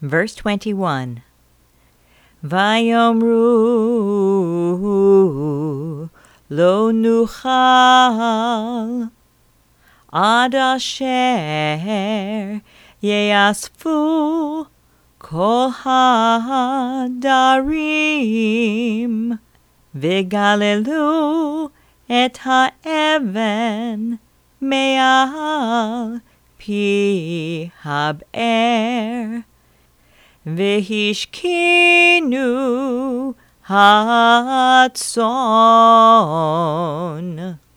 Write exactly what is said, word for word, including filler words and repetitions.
Verse twenty-one. Vayomru lo nuchal ad asher yeasfu kol hadarim v'galelu et ha'even me'al pi hab'er v'hishkinu hatzon.